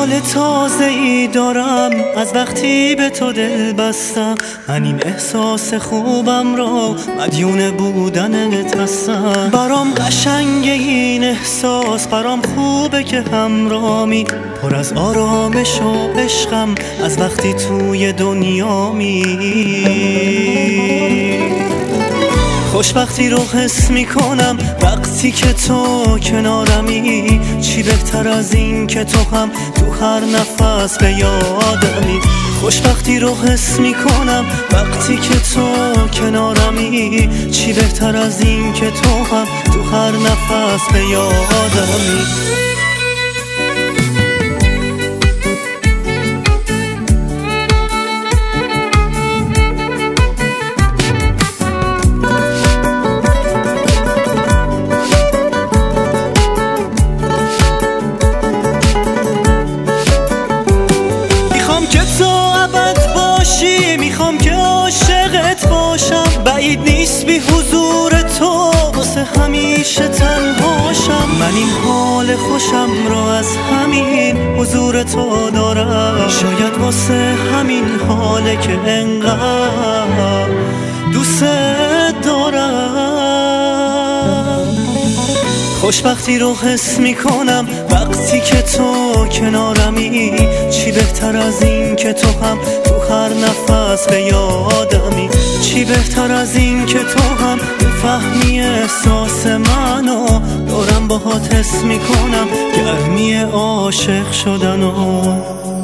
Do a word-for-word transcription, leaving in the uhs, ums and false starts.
حال تازه ای دارم از وقتی به تو دل بستم. من این احساس خوبم را مدیون بودنت هستم. برام قشنگه این احساس، برام خوبه که همرامی، پر از آرامش و عشقم از وقتی توی دنیامی. خوشبختی رو حس میکنم وقتی که تو کنارمی. چی بهتر از این که تو هم تو هر نفس به یادمی. خوشبختی رو حس میکنم وقتی که تو کنارمی. چی بهتر از این که تو هم تو هر نفس به یادمی. میخوام که عاشقت باشم، بعید نیست بی حضور تو واسه همیشه تنهاشم. من این حال خوشم را از همین حضور تو دارم. شاید واسه همین حاله که انقدر دوست دارم. خوشبختی رو حس میکنم وقتی که تو کنارمی. چی بهتر از این که تو هم تو هر نفس به یادمی. چی بهتر از این که تو هم فهمی احساس منو. دارم باهات حس میکنم گرمی عاشق شدنو.